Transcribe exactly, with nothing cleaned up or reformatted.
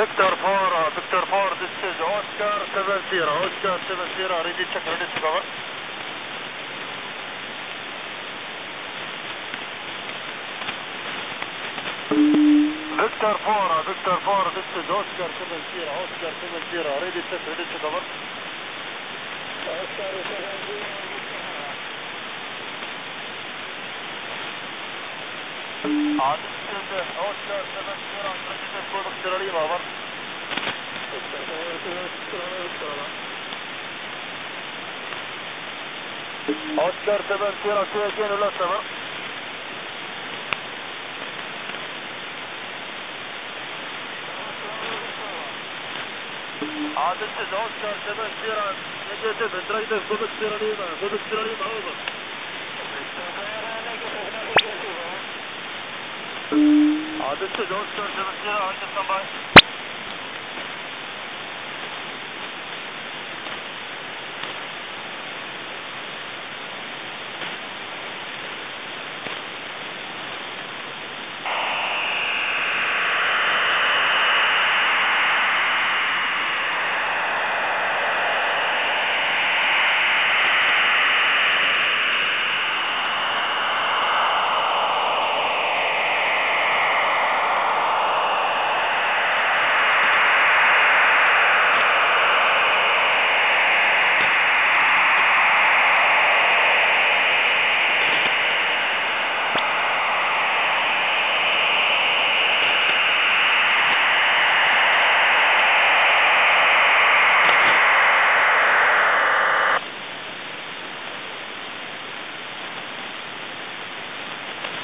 Victor four, uh, Victor four, this is Oscar seven zero, Oscar seven zero, ready check, ready to cover. Victor four, uh, Victor four, this is Oscar seven zero, Oscar seven zero, ready check, ready to cover. Oscar seven zero. Uh, this is uh, Oscar seven zero, ready to go to Sierra Leone, over. Oscar seven zero, say again, hello, seven. Uh, this is Oscar seven zero, negative, driver, go to Sierra Leone, go to Sierra Leone, over. Uh, this is Oscar seven zero, I can come by.